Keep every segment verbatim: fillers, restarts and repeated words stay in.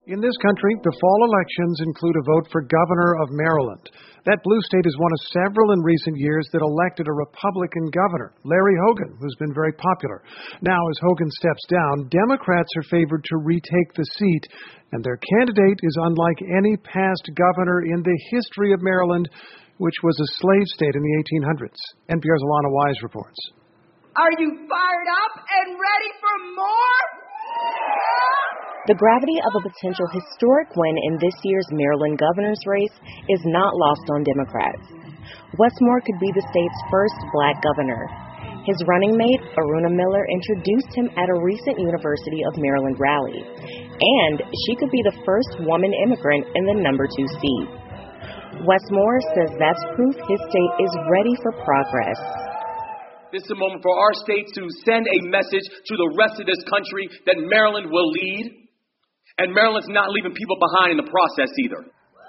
In this country, the fall elections include a vote for governor of Maryland. That blue state is one of several in recent years that elected a Republican governor, Larry Hogan, who's been very popular. Now, as Hogan steps down, Democrats are favored to retake the seat, and their candidate is unlike any past governor in the history of Maryland, which was a slave state in the eighteen hundreds. N P R's Alana Wise reports. Are you fired up and ready for more? The gravity of a potential historic win in this year's Maryland governor's race is not lost on Democrats. Wes Moore could be the state's first black governor. His running mate, Aruna Miller, introduced him at a recent University of Maryland rally. And she could be the first woman immigrant in the number two seat. Wes Moore says that's proof his state is ready for progress. This is a moment for our state to send a message to the rest of this country that Maryland will lead. And Maryland's not leaving people behind in the process either.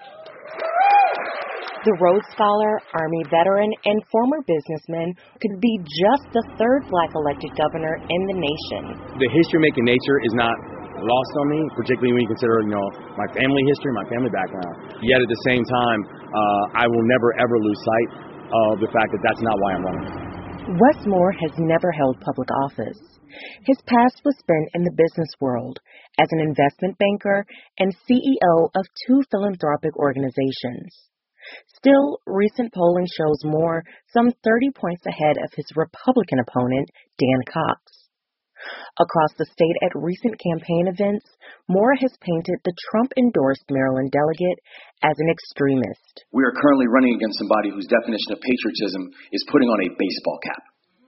The Rhodes Scholar, Army veteran, and former businessman could be just the third black elected governor in the nation. The history-making nature is not lost on me, particularly when you consider, you know, my family history, my family background. Yet at the same time, uh, I will never, ever lose sight of the fact that that's not why I'm running. Wes Moore has never held public office. His past was spent in the business world as an investment banker and C E O of two philanthropic organizations. Still, recent polling shows Moore some thirty points ahead of his Republican opponent, Dan Cox. Across the state at recent campaign events, Moore has painted the Trump-endorsed Maryland delegate as an extremist. We are currently running against somebody whose definition of patriotism is putting on a baseball cap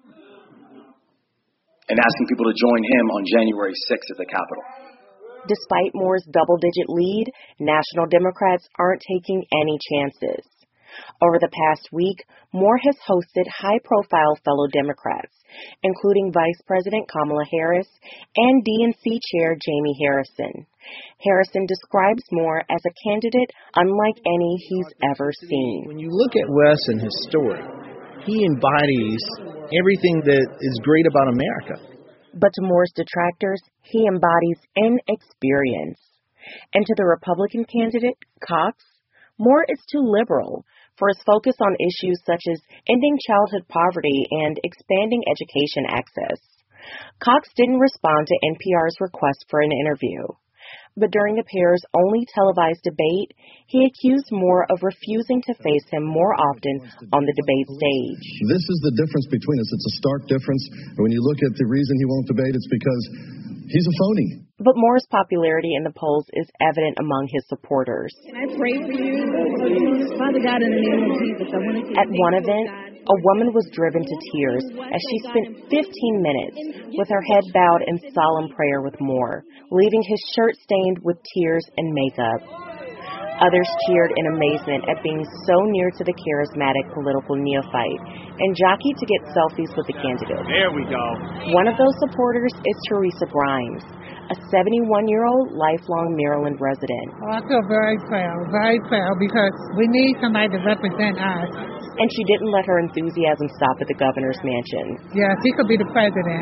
and asking people to join him on January sixth at the Capitol. Despite Moore's double-digit lead, national Democrats aren't taking any chances. Over the past week, Moore has hosted high-profile fellow Democrats, including Vice President Kamala Harris and D N C Chair Jamie Harrison. Harrison describes Moore as a candidate unlike any he's ever seen. When you look at Wes and his story, he embodies everything that is great about America. But to Moore's detractors, he embodies inexperience. And to the Republican candidate, Cox, Moore is too liberal for his focus on issues such as ending childhood poverty and expanding education access. Cox didn't respond to N P R's request for an interview. But during the pair's only televised debate, he accused Moore of refusing to face him more often on the debate stage. This is the difference between us. It's a stark difference. And when you look at the reason he won't debate, it's because he's a phony. But Moore's popularity in the polls is evident among his supporters. Can I pray for you? Father God, in the name of Jesus, I want to At one event, a woman was driven to tears as she spent fifteen minutes with her head bowed in solemn prayer with Moore, leaving his shirt stained with tears and makeup. Others cheered in amazement at being so near to the charismatic political neophyte and jockeyed to get selfies with the candidate. There we go. One of those supporters is Teresa Grimes, a seventy-one-year-old lifelong Maryland resident. Oh, I feel very proud, very proud, because we need somebody to represent us. And she didn't let her enthusiasm stop at the governor's mansion. Yes, he could be the president.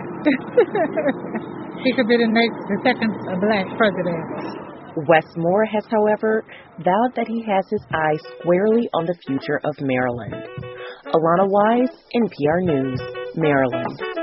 He could be the next, the second black president. Wes Moore has, however, vowed that he has his eyes squarely on the future of Maryland. Alana Wise, N P R News, Maryland.